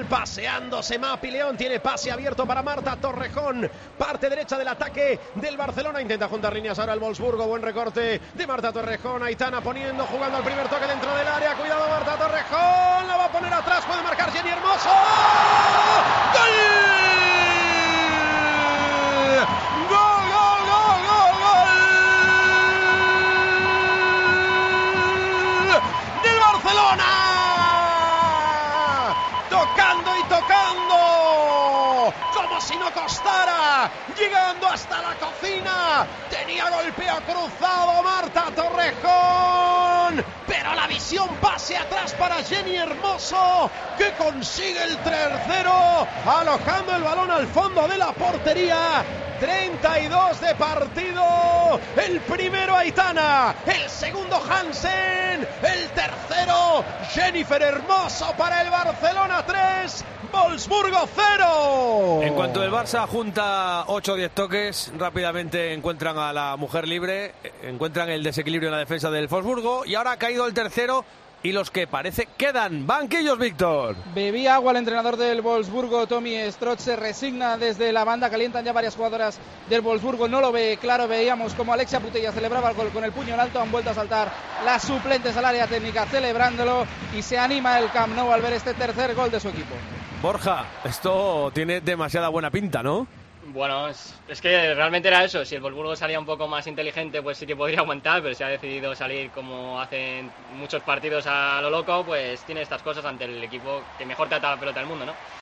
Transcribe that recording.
paseándose Mapi León, tiene pase abierto para Marta Torrejón, parte derecha del ataque del Barcelona, intenta juntar líneas ahora el Wolfsburgo, buen recorte de Marta Torrejón, Aitana jugando al primer toque dentro del área, cuidado Marta Torrejón, la va a poner atrás, puede marcar Jenny Hermoso, ¡gol! ¡Gol, gol, gol, gol, gol! ¡Del Barcelona! Tocando y tocando, como si no costara, llegando hasta la cocina, tenía golpeo cruzado Marta Torrejón, pero la visión pase atrás para Jenny Hermoso, que consigue el tercero, alojando el balón al fondo de la portería. 32 de partido, el primero Aitana, el segundo Hansen, el tercero Jennifer Hermoso para el Barcelona 3, Wolfsburgo 0. En cuanto el Barça junta 8 o 10 toques, rápidamente encuentran a la mujer libre, encuentran el desequilibrio en la defensa del Wolfsburgo y ahora ha caído el tercero. Y los que parece quedan banquillos, Víctor. Bebía agua el entrenador del Wolfsburgo, Tommy Stroh, se resigna desde la banda, calientan ya varias jugadoras del Wolfsburgo, no lo ve claro, veíamos como Alexia Putella celebraba el gol con el puño en alto, han vuelto a saltar las suplentes al área técnica celebrándolo y se anima el Camp Nou al ver este tercer gol de su equipo. Borja, esto tiene demasiada buena pinta, ¿no? Bueno, es que realmente era eso. Si el Wolfsburgo salía un poco más inteligente, pues sí que podría aguantar, pero si ha decidido salir como hacen muchos partidos a lo loco, pues tiene estas cosas ante el equipo que mejor trata la pelota del mundo, ¿no?